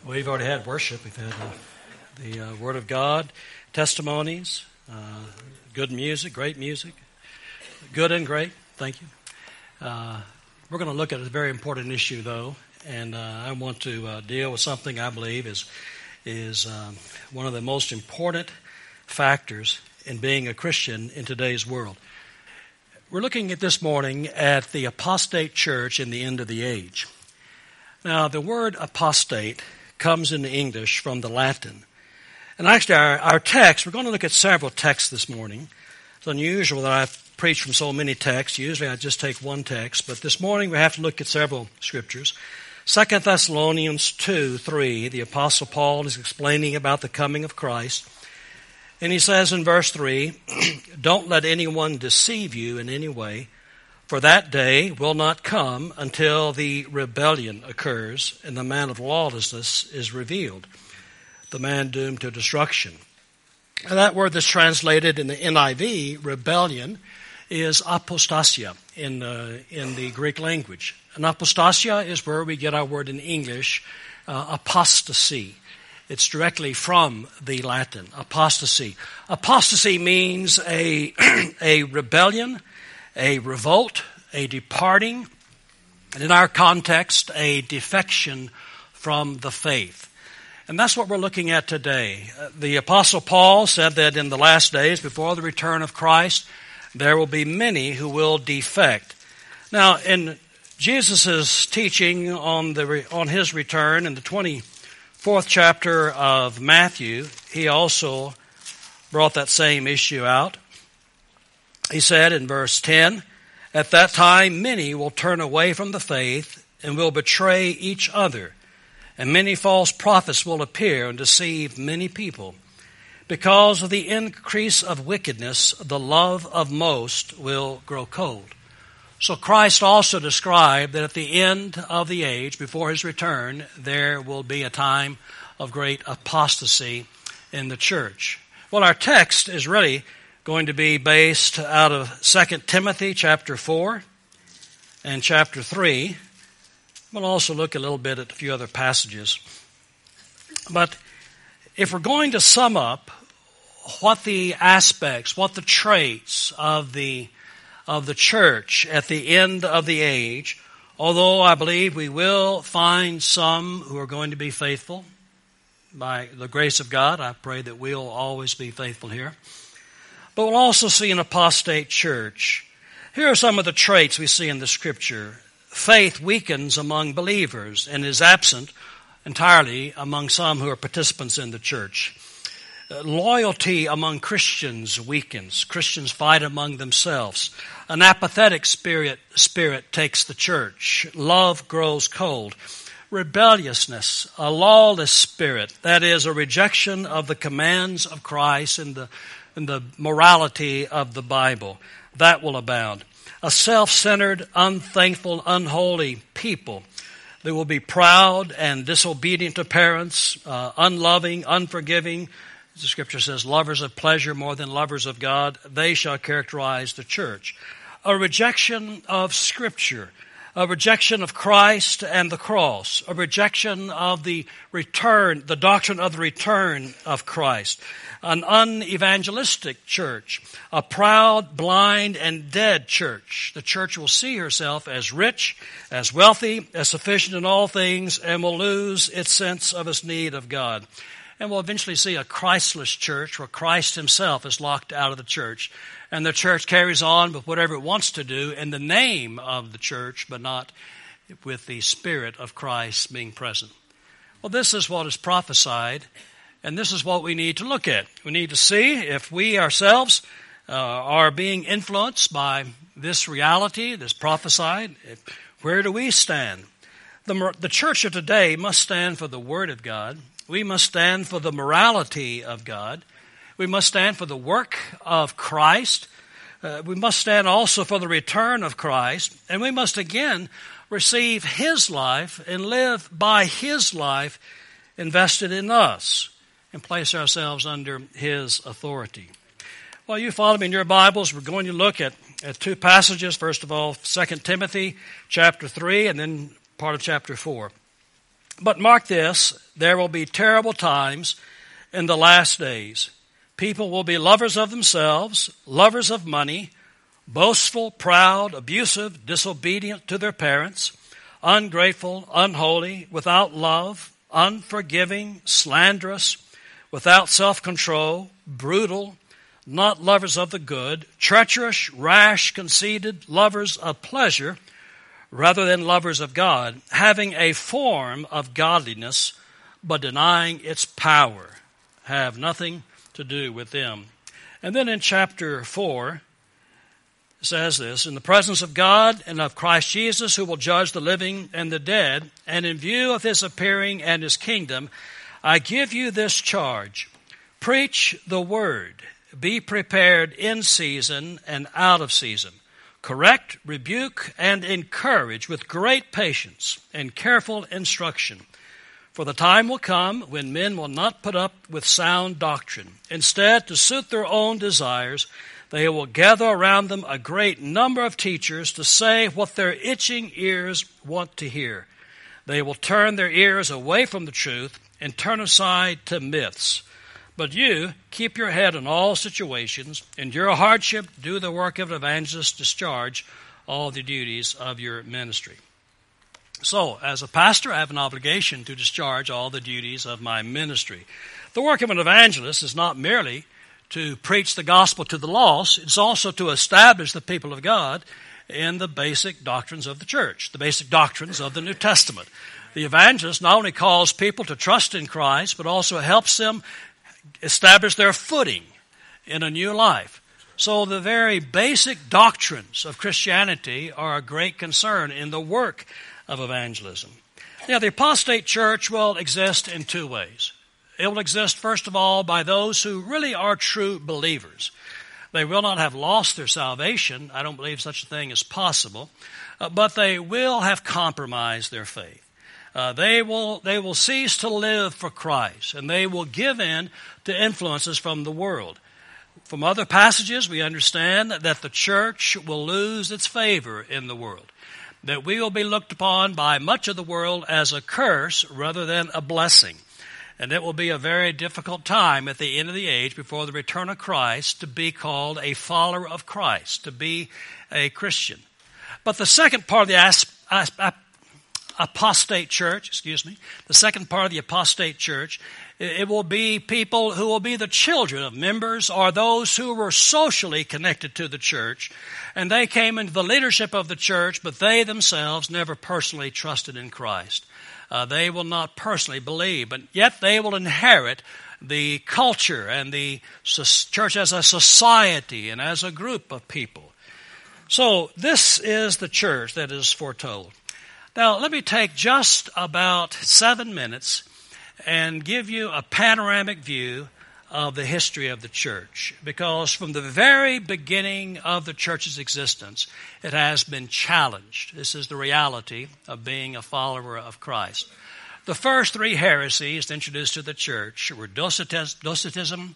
We've already had worship. We've had the Word of God, testimonies, good music, great music, good and great. Thank you. We're going to look at a very important issue, though, and I want to deal with something I believe is one of the most important factors in being a Christian in today's world. We're looking at this morning at the apostate church in the end of the age. Now, the word apostate comes in English from the Latin. And actually, our text, we're going to look at several texts this morning. It's unusual that I preach from so many texts. Usually I just take one text, but this morning we have to look at several scriptures. 2 Thessalonians 2:3, the Apostle Paul is explaining about the coming of Christ. And he says in verse 3, "Don't let anyone deceive you in any way, for that day will not come until the rebellion occurs and the man of lawlessness is revealed, the man doomed to destruction." And that word that's translated in the NIV, rebellion, is apostasia in the Greek language. And apostasia is where we get our word in English, apostasy. It's directly from the Latin, apostasy. Apostasy means a rebellion, a revolt, a departing, and in our context, a defection from the faith. And that's what we're looking at today. The Apostle Paul said that in the last days, before the return of Christ, there will be many who will defect. Now, in Jesus' teaching on his return in the 24th chapter of Matthew, he also brought that same issue out. He said in verse 10, "At that time many will turn away from the faith and will betray each other. And many false prophets will appear and deceive many people. Because of the increase of wickedness, the love of most will grow cold." So Christ also described that at the end of the age, before his return, there will be a time of great apostasy in the church. Well, our text is really going to be based out of 2 Timothy chapter 4 and chapter 3. We'll also look a little bit at a few other passages. But if we're going to sum up what the aspects, what the traits of the church at the end of the age, although I believe we will find some who are going to be faithful, by the grace of God, I pray that we'll always be faithful here. But we'll also see an apostate church. Here are some of the traits we see in the Scripture. Faith weakens among believers and is absent entirely among some who are participants in the church. Loyalty among Christians weakens. Christians fight among themselves. An apathetic spirit takes the church. Love grows cold. Rebelliousness, a lawless spirit, that is, a rejection of the commands of Christ and the morality of the Bible, that will abound. A self-centered, unthankful, unholy people. They will be proud and disobedient to parents, unloving, unforgiving. As the Scripture says, lovers of pleasure more than lovers of God. They shall characterize the church. A rejection of Scripture. A rejection of Christ and the cross. A rejection of the return, the doctrine of the return of Christ. An unevangelistic church. A proud, blind, and dead church. The church will see herself as rich, as wealthy, as sufficient in all things, and will lose its sense of its need of God. And we'll eventually see a Christless church where Christ himself is locked out of the church. And the church carries on with whatever it wants to do in the name of the church, but not with the Spirit of Christ being present. Well, this is what is prophesied, and this is what we need to look at. We need to see if we ourselves are being influenced by this reality, this prophesied. Where do we stand? The church of today must stand for the Word of God. We must stand for the morality of God. We must stand for the work of Christ. We must stand also for the return of Christ. And we must again receive his life and live by his life invested in us and place ourselves under his authority. Well, you follow me in your Bibles. We're going to look at two passages. First of all, 2 Timothy chapter 3 and then part of chapter 4. But mark this, there will be terrible times in the last days. People will be lovers of themselves, lovers of money, boastful, proud, abusive, disobedient to their parents, ungrateful, unholy, without love, unforgiving, slanderous, without self-control, brutal, not lovers of the good, treacherous, rash, conceited, lovers of pleasure rather than lovers of God, having a form of godliness but denying its power. Have nothing to do with them. And then in chapter 4, it says this, in the presence of God and of Christ Jesus, who will judge the living and the dead, and in view of his appearing and his kingdom, I give you this charge. Preach the word. Be prepared in season and out of season. Correct, rebuke, and encourage with great patience and careful instruction. For the time will come when men will not put up with sound doctrine. Instead, to suit their own desires, they will gather around them a great number of teachers to say what their itching ears want to hear. They will turn their ears away from the truth and turn aside to myths. But you, keep your head in all situations. Endure hardship, do the work of an evangelist, discharge all the duties of your ministry. So, as a pastor, I have an obligation to discharge all the duties of my ministry. The work of an evangelist is not merely to preach the gospel to the lost, it's also to establish the people of God in the basic doctrines of the church, the basic doctrines of the New Testament. The evangelist not only calls people to trust in Christ, but also helps them establish their footing in a new life. So the very basic doctrines of Christianity are a great concern in the work of evangelism. Now, the apostate church will exist in two ways. It will exist, first of all, by those who really are true believers. They will not have lost their salvation. I don't believe such a thing is possible. But they will have compromised their faith. They will cease to live for Christ, and they will give in to influences from the world. From other passages, we understand that the church will lose its favor in the world, that we will be looked upon by much of the world as a curse rather than a blessing. And it will be a very difficult time at the end of the age before the return of Christ to be called a follower of Christ, to be a Christian. But the second part of the apostate church, the second part of the apostate church, it will be people who will be the children of members or those who were socially connected to the church, and they came into the leadership of the church, but they themselves never personally trusted in Christ. They will not personally believe, but yet they will inherit the culture and the church as a society and as a group of people. So this is the church that is foretold. Now, let me take just about 7 minutes and give you a panoramic view of the history of the church, because from the very beginning of the church's existence, it has been challenged. This is the reality of being a follower of Christ. The first three heresies introduced to the church were Docetism,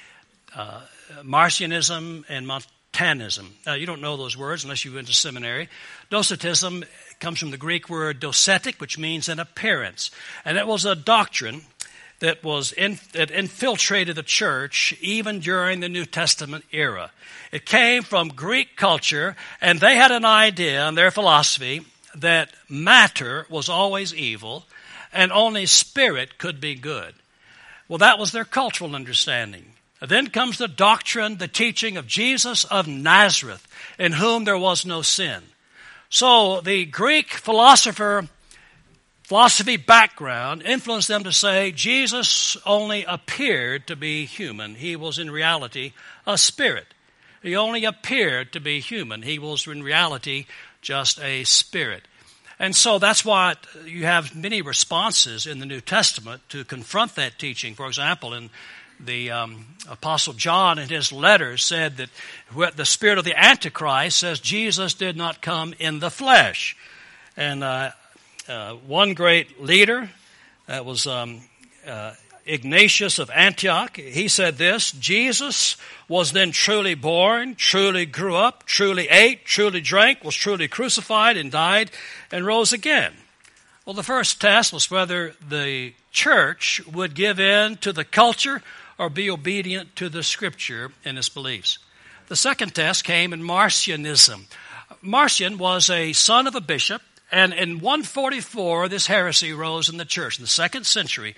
Marcionism, and Montanism. Now, you don't know those words unless you went to seminary. Docetism comes from the Greek word docetic, which means an appearance. And it was a doctrine that that infiltrated the church even during the New Testament era. It came from Greek culture, and they had an idea in their philosophy that matter was always evil and only spirit could be good. Well, that was their cultural understanding. And then comes the doctrine, the teaching of Jesus of Nazareth, in whom there was no sin. So the Greek philosophy background influenced them to say Jesus only appeared to be human. He was in reality a spirit. He only appeared to be human. He was in reality just a spirit. And so that's why you have many responses in the New Testament to confront that teaching. For example, in the Apostle John in his letters said that the spirit of the Antichrist says Jesus did not come in the flesh. And one great leader, that was Ignatius of Antioch, he said this: Jesus was then truly born, truly grew up, truly ate, truly drank, was truly crucified and died and rose again. Well, the first test was whether the church would give in to the culture or be obedient to the Scripture and its beliefs. The second test came in Marcionism. Marcion was a son of a bishop, and in 144, this heresy rose in the church, in the 2nd century,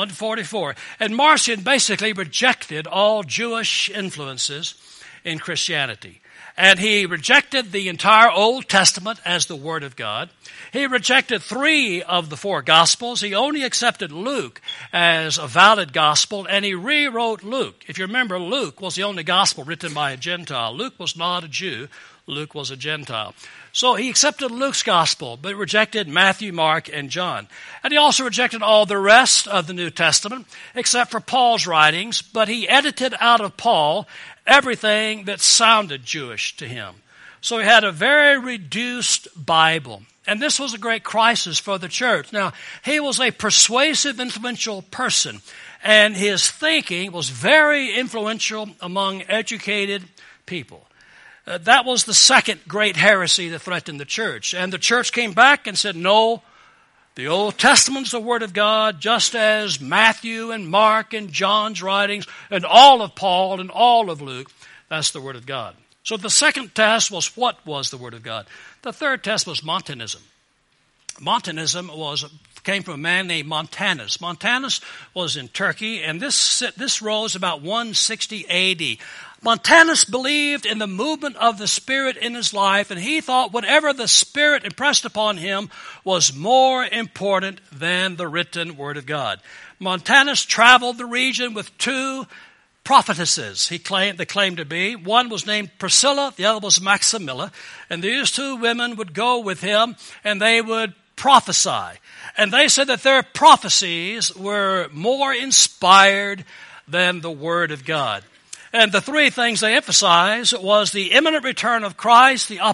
144. And Marcion basically rejected all Jewish influences in Christianity. And he rejected the entire Old Testament as the Word of God. He rejected 3 of the 4 Gospels. He only accepted Luke as a valid gospel, and he rewrote Luke. If you remember, Luke was the only gospel written by a Gentile. Luke was not a Jew. Luke was a Gentile. So he accepted Luke's gospel, but rejected Matthew, Mark, and John. And he also rejected all the rest of the New Testament, except for Paul's writings, but he edited out of Paul everything that sounded Jewish to him. So he had a very reduced Bible. And this was a great crisis for the church. Now, he was a persuasive, influential person, and his thinking was very influential among educated people. That was the second great heresy that threatened the church. And the church came back and said, no, the Old Testament's the Word of God, just as Matthew and Mark and John's writings and all of Paul and all of Luke, that's the Word of God. So the second test was what was the Word of God. The third test was Montanism. Montanism came from a man named Montanus. Montanus was in Turkey, and this rose about 160 A.D. Montanus believed in the movement of the Spirit in his life, and he thought whatever the Spirit impressed upon him was more important than the written Word of God. Montanus traveled the region with 2 prophetesses they claimed to be. One was named Priscilla, the other was Maximilla, and these 2 women would go with him, and they would prophesy. And they said that their prophecies were more inspired than the Word of God. And the 3 things they emphasized was the imminent return of Christ, the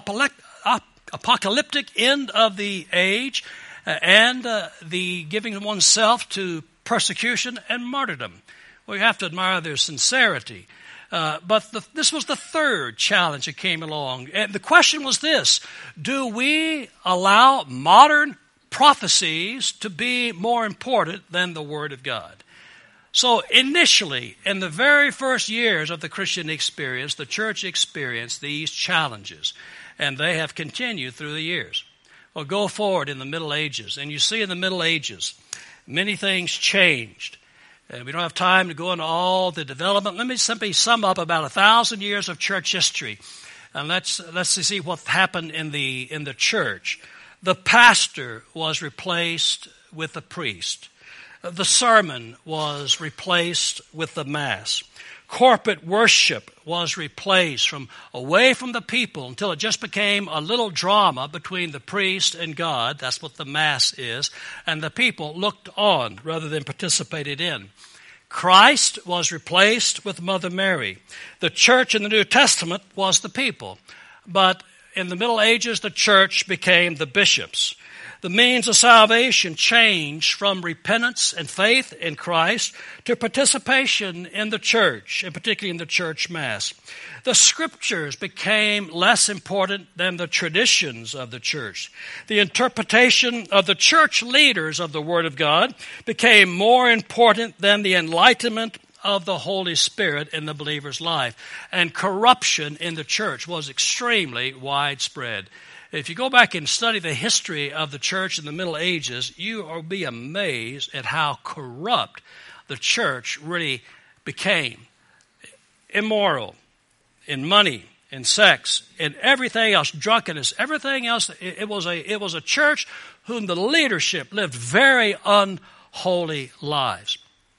apocalyptic end of the age, and the giving oneself to persecution and martyrdom. Well, you have to admire their sincerity. But this was the third challenge that came along. And the question was this: do we allow modern prophecies to be more important than the Word of God? So initially, in the very first years of the Christian experience, the church experienced these challenges, and they have continued through the years. Well, go forward in the Middle Ages, and you see in the Middle Ages, many things changed. We don't have time to go into all the development. Let me simply sum up about 1,000 years of church history, and let's see what happened in the church. The pastor was replaced with the priest. The sermon was replaced with the Mass. Corporate worship was replaced away from the people until it just became a little drama between the priest and God. That's what the Mass is. And the people looked on rather than participated in. Christ was replaced with Mother Mary. The church in the New Testament was the people. But in the Middle Ages, the church became the bishops. The means of salvation changed from repentance and faith in Christ to participation in the church, and particularly in the church mass. The scriptures became less important than the traditions of the church. The interpretation of the church leaders of the Word of God became more important than the enlightenment of the Holy Spirit in the believer's life. And corruption in the church was extremely widespread. If you go back and study the history of the church in the Middle Ages, you will be amazed at how corrupt the church really became. Immoral, in money, in sex, in everything else, drunkenness, everything else. It was a church whom the leadership lived very unholy lives.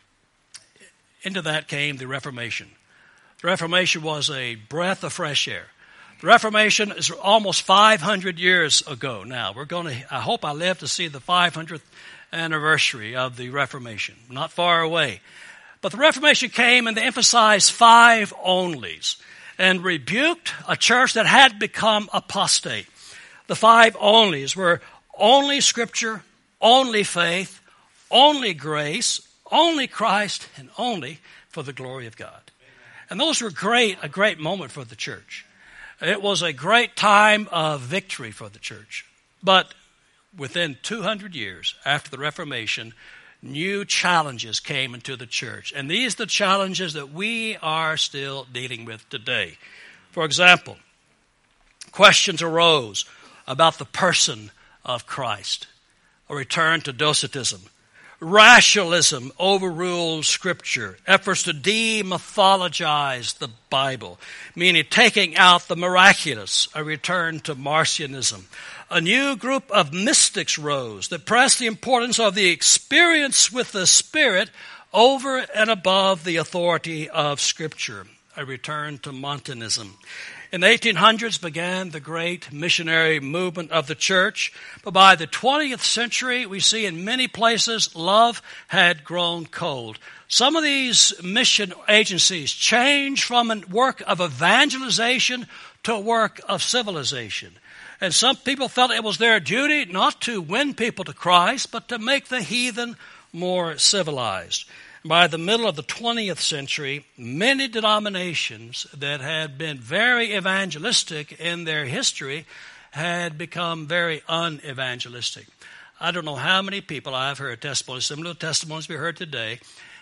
Into that came the Reformation. The Reformation was a breath of fresh air. The Reformation is almost 500 years ago now. I hope I live to see the 500th anniversary of the Reformation. Not far away. But the Reformation came and they emphasized 5 onlys and rebuked a church that had become apostate. The 5 onlys were only Scripture, only faith, only grace, only Christ, and only for the glory of God. And those were a great moment for the church. It was a great time of victory for the church. But within 200 years after the Reformation, new challenges came into the church. And these are the challenges that we are still dealing with today. For example, questions arose about the person of Christ, a return to Docetism. Rationalism overruled Scripture. Efforts to demythologize the Bible, meaning taking out the miraculous, a return to Marcionism. A new group of mystics rose that pressed the importance of the experience with the Spirit over and above the authority of Scripture, a return to Montanism. In the 1800s began the great missionary movement of the church, but by the 20th century, we see in many places love had grown cold. Some of these mission agencies changed from a work of evangelization to a work of civilization. And some people felt it was their duty not to win people to Christ, but to make the heathen more civilized. By the middle of the 20th century, many denominations that had been very evangelistic in their history had become very unevangelistic. I don't know how many people I've heard testimonies, similar to testimonies we heard today,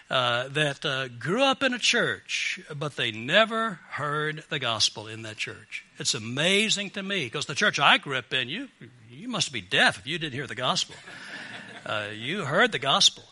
that grew up in a church, but they never heard the gospel in that church. It's amazing to me, because the church I grew up in, you must be deaf if you didn't hear the gospel. You heard the gospel.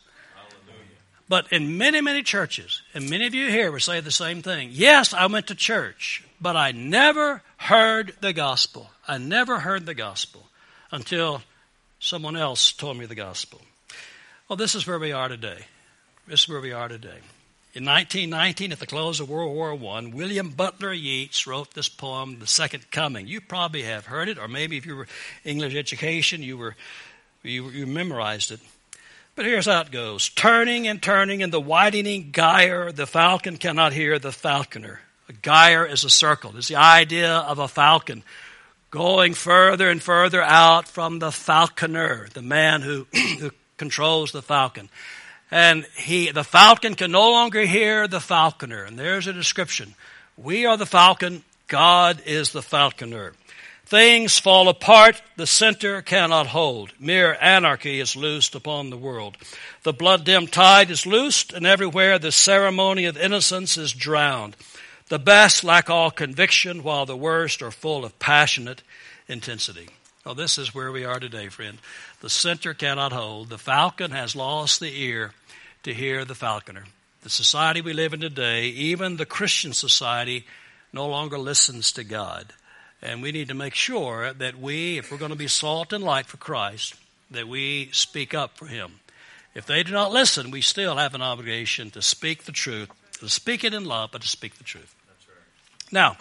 But in many, many churches, and many of you here will say the same thing. Yes, I went to church, but I never heard the gospel. I never heard the gospel until someone else told me the gospel. Well, this is where we are today. This is where we are today. In 1919, at the close of World War I, William Butler Yeats wrote this poem, The Second Coming. You probably have heard it, or maybe if you were English education, you memorized it. But here's how it goes. Turning and turning in the widening gyre, the falcon cannot hear the falconer. A gyre is a circle. It's the idea of a falcon going further and further out from the falconer, the man who controls the falcon. And the falcon can no longer hear the falconer. And there's a description. We are the falcon. God is the falconer. Things fall apart, the center cannot hold. Mere anarchy is loosed upon the world. The blood-dimmed tide is loosed, and everywhere the ceremony of innocence is drowned. The best lack all conviction, while the worst are full of passionate intensity. Well, this is where we are today, friend. The center cannot hold. The falcon has lost the ear to hear the falconer. The society we live in today, even the Christian society, no longer listens to God. And we need to make sure that we, if we're going to be salt and light for Christ, that we speak up for Him. If they do not listen, we still have an obligation to speak the truth, to speak it in love, but to speak the truth. That's right. Now,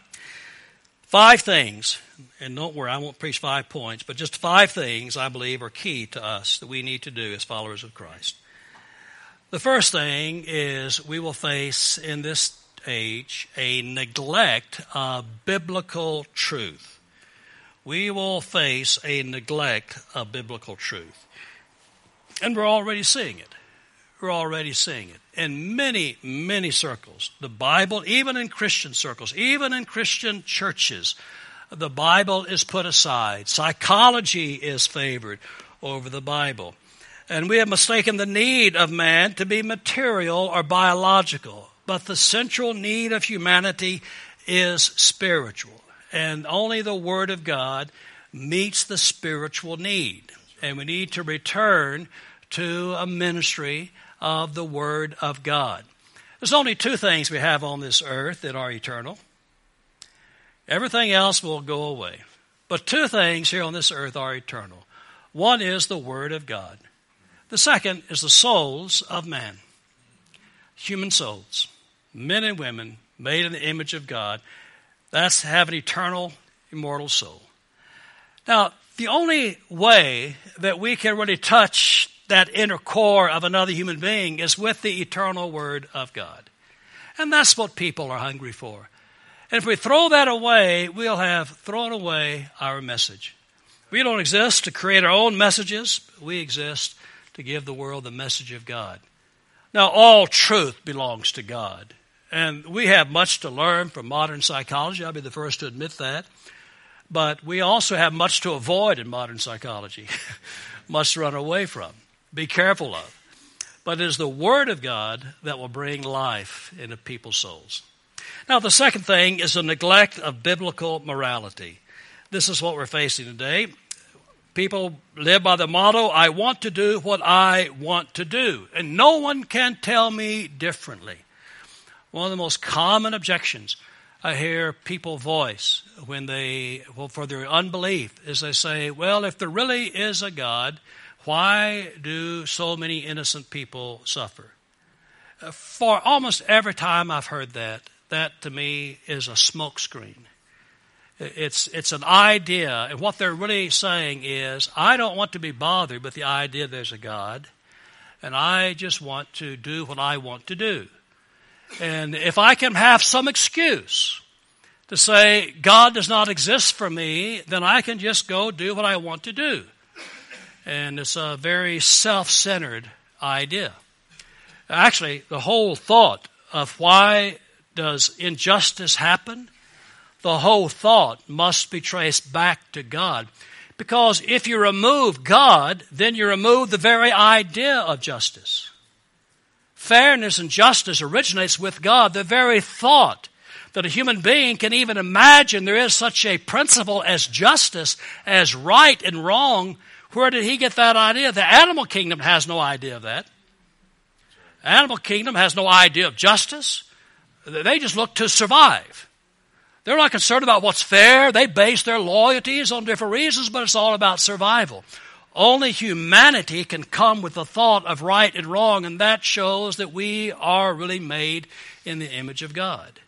5 things, and don't worry, I won't preach 5 points, but just 5 things I believe are key to us that we need to do as followers of Christ. The first thing is we will face in this age a neglect of biblical truth. We will face a neglect of biblical truth. And we're already seeing it. We're already seeing it in many, many circles. The Bible, even in Christian circles, even in Christian churches, the Bible is put aside. Psychology is favored over the Bible. And we have mistaken the need of man to be material or biological. But the central need of humanity is spiritual. And only the Word of God meets the spiritual need. And we need to return to a ministry of the Word of God. There's only 2 things we have on this earth that are eternal. Everything else will go away. But 2 things here on this earth are eternal. One is the Word of God. The second is the souls of man. Human souls. Men and women made in the image of God. That's have an eternal, immortal soul. Now, the only way that we can really touch that inner core of another human being is with the eternal Word of God. And that's what people are hungry for. And if we throw that away, we'll have thrown away our message. We don't exist to create our own messages. We exist to give the world the message of God. Now, all truth belongs to God. And we have much to learn from modern psychology. I'll be the first to admit that. But we also have much to avoid in modern psychology, much to run away from, be careful of. But it is the Word of God that will bring life into people's souls. Now, the second thing is the neglect of biblical morality. This is what we're facing today. People live by the motto, I want to do what I want to do, and no one can tell me differently. One of the most common objections I hear people voice for their unbelief is they say, well, if there really is a God, why do so many innocent people suffer? For almost every time I've heard that to me is a smokescreen. It's an idea, and what they're really saying is, I don't want to be bothered with the idea there's a God, and I just want to do what I want to do. And if I can have some excuse to say God does not exist for me, then I can just go do what I want to do. And it's a very self-centered idea. Actually, the whole thought of why does injustice happen, the whole thought must be traced back to God. Because if you remove God, then you remove the very idea of justice. Fairness and justice originates with God. The very thought that a human being can even imagine there is such a principle as justice, as right and wrong, where did he get that idea? The animal kingdom has no idea of that. Animal kingdom has no idea of justice. They just look to survive. They're not concerned about what's fair. They base their loyalties on different reasons, but it's all about survival. Only humanity can come with the thought of right and wrong, and that shows that we are really made in the image of God.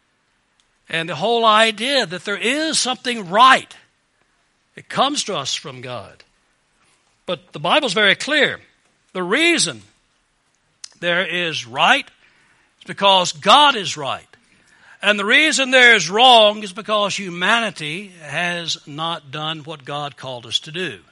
And the whole idea that there is something right, it comes to us from God. But the Bible's very clear. The reason there is right is because God is right. And the reason there is wrong is because humanity has not done what God called us to do.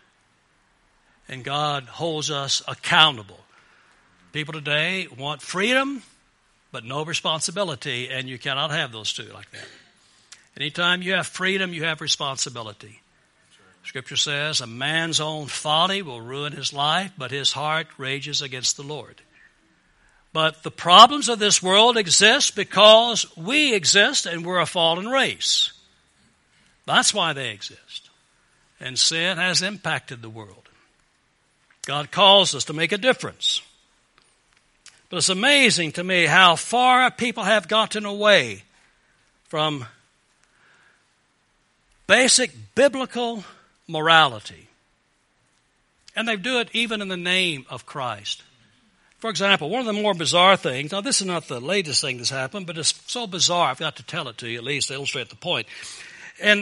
And God holds us accountable. People today want freedom, but no responsibility, and you cannot have those two like that. Anytime you have freedom, you have responsibility. Scripture says, a man's own folly will ruin his life, but his heart rages against the Lord. But the problems of this world exist because we exist and we're a fallen race. That's why they exist. And sin has impacted the world. God calls us to make a difference. But it's amazing to me how far people have gotten away from basic biblical morality. And they do it even in the name of Christ. For example, one of the more bizarre things, now this is not the latest thing that's happened, but it's so bizarre I've got to tell it to you at least to illustrate the point. In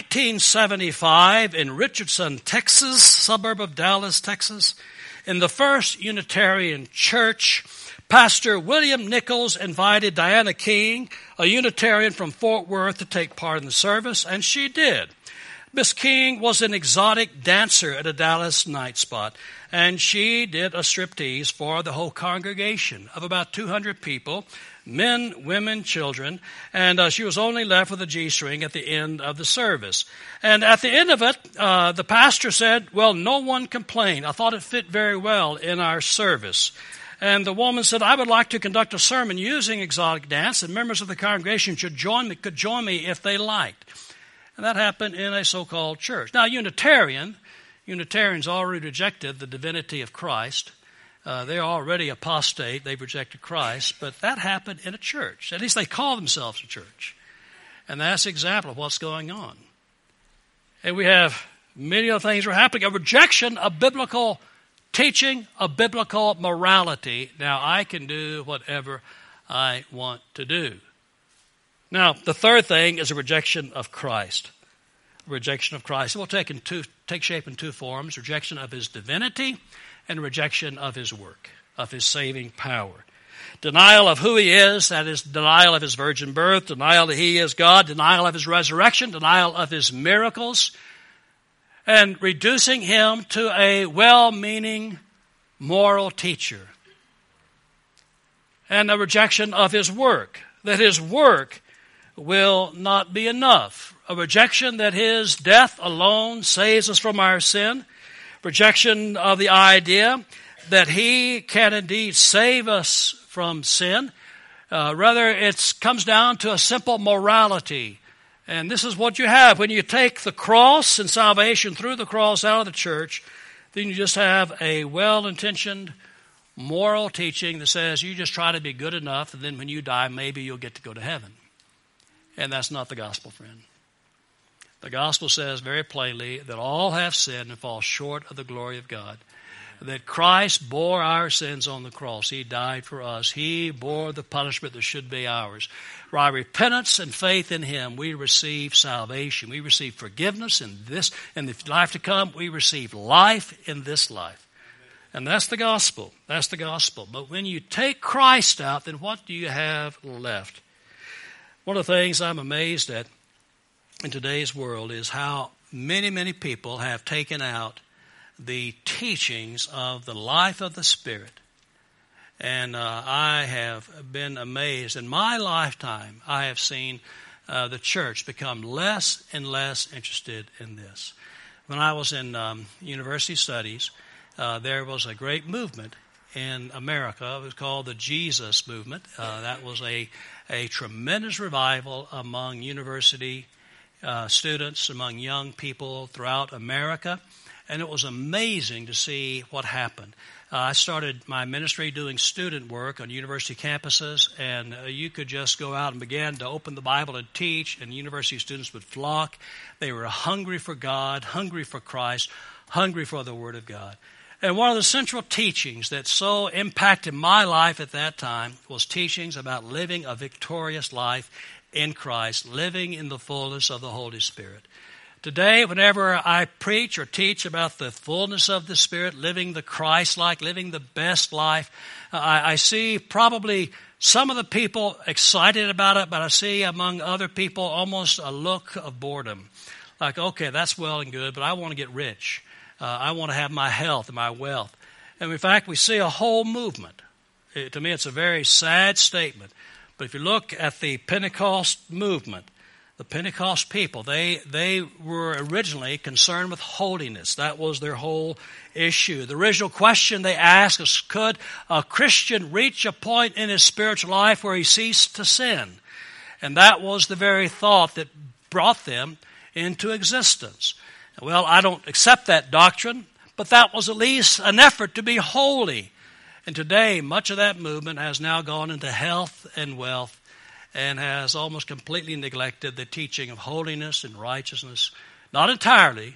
1975 in Richardson, Texas, suburb of Dallas, Texas, in the First Unitarian Church, Pastor William Nichols invited Diana King, a Unitarian from Fort Worth, to take part in the service, and she did. Miss King was an exotic dancer at a Dallas night spot, and she did a striptease for the whole congregation of about 200 people, men, women, children, and she was only left with a G-string at the end of the service. And at the end of it, the pastor said, well, no one complained. I thought it fit very well in our service. And the woman said, I would like to conduct a sermon using exotic dance, and members of the congregation could join me if they liked. And that happened in a so-called church. Now, Unitarians already rejected the divinity of Christ. They're already apostate. They've rejected Christ. But that happened in a church. At least they call themselves a church. And that's an example of what's going on. And we have many other things that are happening. A rejection of biblical teaching, of biblical morality. Now, I can do whatever I want to do. Now, the third thing is a rejection of Christ. A rejection of Christ. It will take shape in two forms: rejection of his divinity and rejection of his work, of his saving power. Denial of who he is, that is, denial of his virgin birth, denial that he is God, denial of his resurrection, denial of his miracles, and reducing him to a well-meaning moral teacher. And a rejection of his work, that his work will not be enough. a rejection that His death alone saves us from our sin, rejection of the idea that He can indeed save us from sin. Rather, it comes down to a simple morality. And this is what you have. When you take the cross and salvation through the cross out of the church, then you just have a well-intentioned moral teaching that says you just try to be good enough, and then when you die, maybe you'll get to go to heaven. And that's not the gospel, friend. The gospel says very plainly that all have sinned and fall short of the glory of God. That Christ bore our sins on the cross. He died for us. He bore the punishment that should be ours. By repentance and faith in Him, we receive salvation. We receive forgiveness in the life to come. We receive life in this life. And that's the gospel. That's the gospel. But when you take Christ out, then what do you have left? One of the things I'm amazed at in today's world is how many, many people have taken out the teachings of the life of the Spirit. And I have been amazed. In my lifetime, I have seen the church become less and less interested in this. When I was in university studies, there was a great movement in America. It was called the Jesus Movement. That was a tremendous revival among university students, among young people throughout America. And it was amazing to see what happened. I started my ministry doing student work on university campuses, and you could just go out and begin to open the Bible and teach, and university students would flock. They were hungry for God, hungry for Christ, hungry for the Word of God. And one of the central teachings that so impacted my life at that time was teachings about living a victorious life in Christ, living in the fullness of the Holy Spirit. Today, whenever I preach or teach about the fullness of the Spirit, living the Christ-like, living the best life, I see probably some of the people excited about it, but I see among other people almost a look of boredom. Like, okay, that's well and good, but I want to get rich. I want to have my health and my wealth. And in fact, we see a whole movement. To me, it's a very sad statement. But if you look at the Pentecost movement, the Pentecost people, they were originally concerned with holiness. That was their whole issue. The original question they asked is, could a Christian reach a point in his spiritual life where he ceased to sin? And that was the very thought that brought them into existence. Well, I don't accept that doctrine, but that was at least an effort to be holy. And today, much of that movement has now gone into health and wealth, and has almost completely neglected the teaching of holiness and righteousness. Not entirely,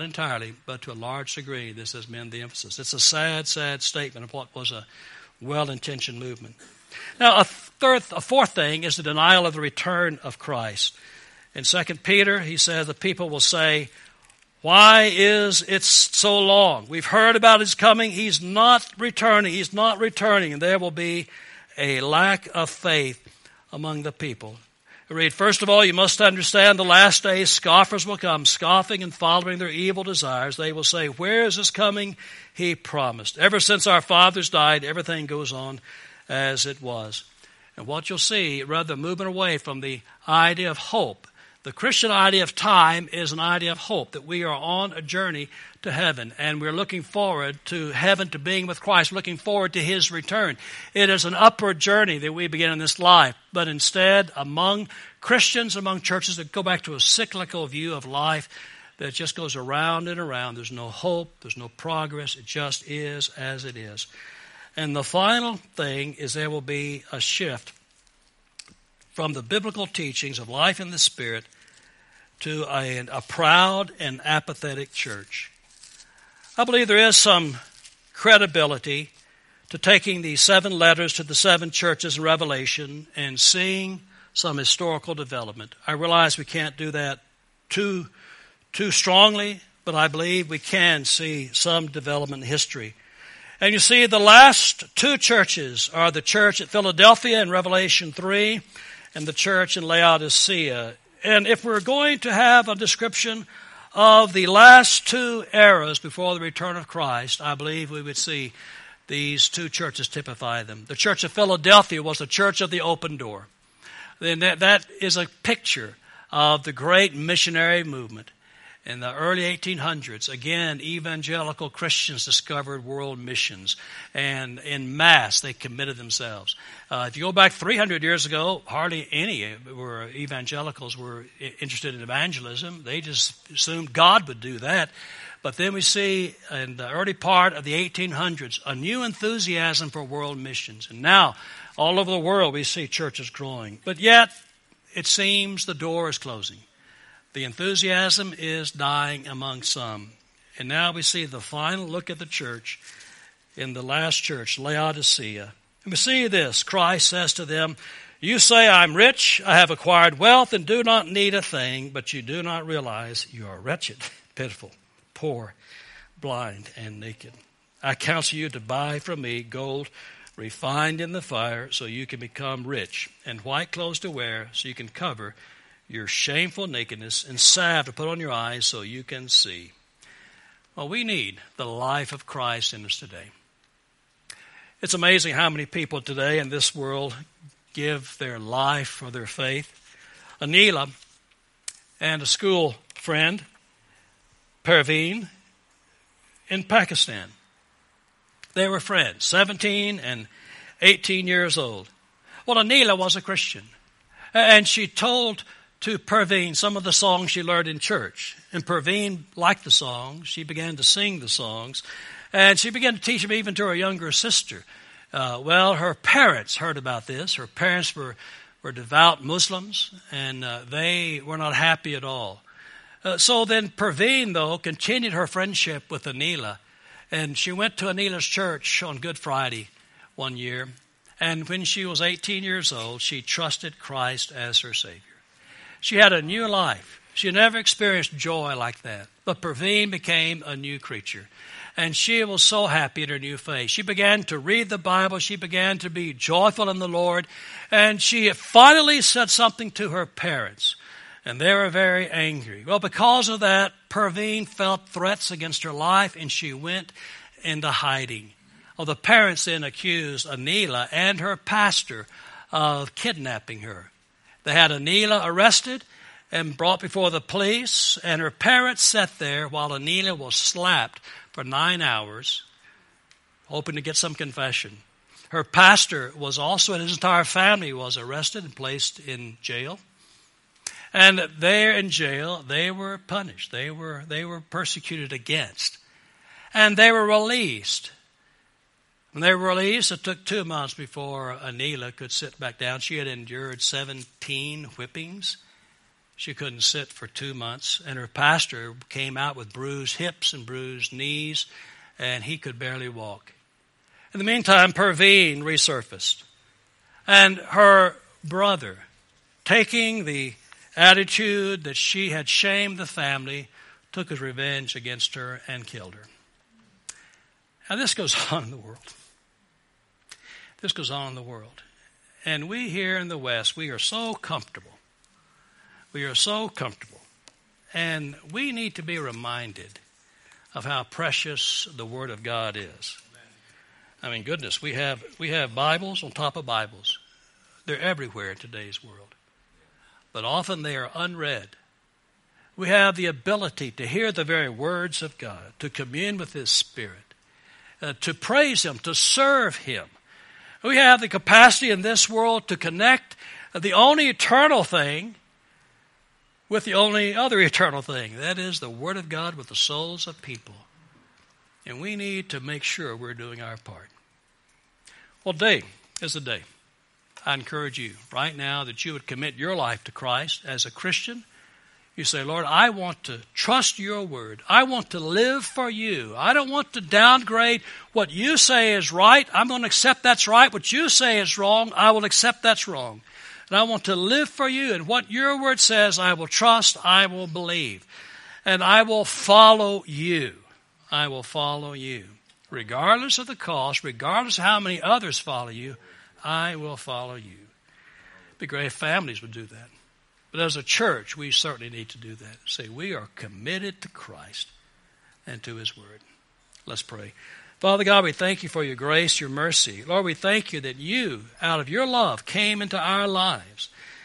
but to a large degree, this has been the emphasis. It's a sad, sad statement of what was a well-intentioned movement. Now, a fourth thing is the denial of the return of Christ. In 2 Peter, he says the people will say, why is it so long? We've heard about His coming. He's not returning. He's not returning. And there will be a lack of faith among the people. We read, first of all, you must understand the last days scoffers will come, scoffing and following their evil desires. They will say, where is this coming He promised? Ever since our fathers died, everything goes on as it was. And what you'll see, rather moving away from the idea of hope. The Christian idea of time is an idea of hope, that we are on a journey to heaven, and we're looking forward to heaven, to being with Christ, looking forward to His return. It is an upward journey that we begin in this life, but instead, among Christians, among churches that go back to a cyclical view of life that just goes around and around. There's no hope, there's no progress, it just is as it is. And the final thing is there will be a shift from the biblical teachings of life in the Spirit to a proud and apathetic church. I believe there is some credibility to taking the 7 letters to the 7 churches in Revelation and seeing some historical development. I realize we can't do that too strongly, but I believe we can see some development in history. And you see the last 2 churches are the church at Philadelphia in Revelation 3 and the church in Laodicea. And if we're going to have a description of the last 2 eras before the return of Christ, I believe we would see these 2 churches typify them. The church of Philadelphia was the church of the open door. Then that is a picture of the great missionary movement. In the early 1800s, again, evangelical Christians discovered world missions, and in mass they committed themselves. If you go back 300 years ago, hardly any evangelicals were interested in evangelism. They just assumed God would do that. But then we see in the early part of the 1800s a new enthusiasm for world missions. And now, all over the world, we see churches growing. But yet, it seems the door is closing. The enthusiasm is dying among some. And now we see the final look at the church in the last church, Laodicea. And we see this. Christ says to them, "You say, I'm rich, I have acquired wealth, and do not need a thing, but you do not realize you are wretched, pitiful, poor, blind, and naked. I counsel you to buy from me gold refined in the fire so you can become rich, and white clothes to wear so you can cover your shameful nakedness, and salve to put on your eyes so you can see." Well, we need the life of Christ in us today. It's amazing how many people today in this world give their life for their faith. Anila and a school friend, Perveen, in Pakistan. They were friends, 17 and 18 years old. Well, Anila was a Christian, and she told to Perveen some of the songs she learned in church. And Perveen liked the songs. She began to sing the songs. And she began to teach them even to her younger sister. Well, her parents heard about this. Her parents were devout Muslims, and they were not happy at all. So then Perveen, though, continued her friendship with Anila. And she went to Anila's church on Good Friday one year. And when she was 18 years old, she trusted Christ as her Savior. She had a new life. She had never experienced joy like that. But Perveen became a new creature. And she was so happy in her new faith. She began to read the Bible. She began to be joyful in the Lord. And she finally said something to her parents. And they were very angry. Well, because of that, Perveen felt threats against her life, and she went into hiding. Well, the parents then accused Anila and her pastor of kidnapping her. They had Anila arrested and brought before the police, and her parents sat there while Anila was slapped for 9 hours, hoping to get some confession. Her pastor was also, and his entire family was arrested and placed in jail. And there in jail, they were punished. They were persecuted against. And they were released. When they were released, it took 2 months before Anila could sit back down. She had endured 17 whippings. She couldn't sit for 2 months. And her pastor came out with bruised hips and bruised knees, and he could barely walk. In the meantime, Perveen resurfaced. And her brother, taking the attitude that she had shamed the family, took his revenge against her and killed her. Now this goes on in the world. This goes on in the world. And we here in the West, we are so comfortable. We are so comfortable. And we need to be reminded of how precious the Word of God is. I mean, goodness, we have Bibles on top of Bibles. They're everywhere in today's world. But often they are unread. We have the ability to hear the very words of God, to commune with His Spirit, to praise Him, to serve Him. We have the capacity in this world to connect the only eternal thing with the only other eternal thing. That is the Word of God with the souls of people. And we need to make sure we're doing our part. Well, today is the day. I encourage you right now that you would commit your life to Christ as a Christian. You say, Lord, I want to trust your word. I want to live for you. I don't want to downgrade what you say is right. I'm going to accept that's right. What you say is wrong, I will accept that's wrong. And I want to live for you. And what your word says, I will trust, I will believe. And I will follow you. I will follow you. Regardless of the cost, regardless of how many others follow you, I will follow you. It'd be great if families would do that. But as a church, we certainly need to do that. Say, we are committed to Christ and to His Word. Let's pray. Father God, we thank you for your grace, your mercy. Lord, we thank you that you, out of your love, came into our lives.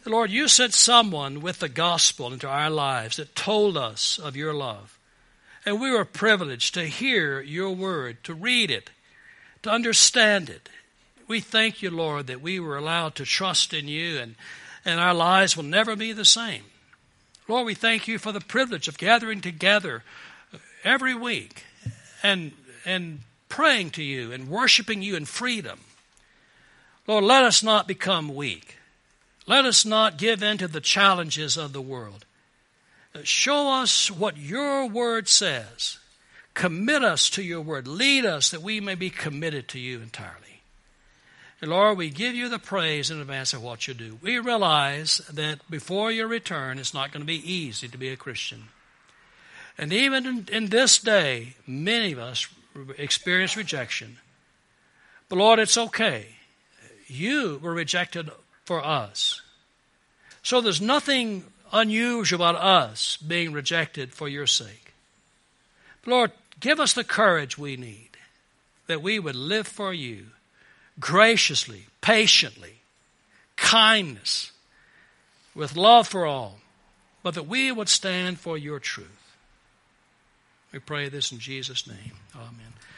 Lord, you sent someone with the gospel into our lives that told us of your love. And we were privileged to hear your word, to read it, to understand it. We thank you, Lord, that we were allowed to trust in you, and our lives will never be the same. Lord, we thank you for the privilege of gathering together every week and praying to you and worshiping you in freedom. Lord, let us not become weak. Let us not give in to the challenges of the world. Show us what your word says. Commit us to your word. Lead us that we may be committed to you entirely. And Lord, we give you the praise in advance of what you do. We realize that before your return, it's not going to be easy to be a Christian. And even in this day, many of us experience rejection. But Lord, it's okay. You were rejected for us. So there's nothing unusual about us being rejected for your sake. But Lord, give us the courage we need, that we would live for you graciously, patiently, kindness, with love for all, but that we would stand for your truth. We pray this in Jesus' name. Amen.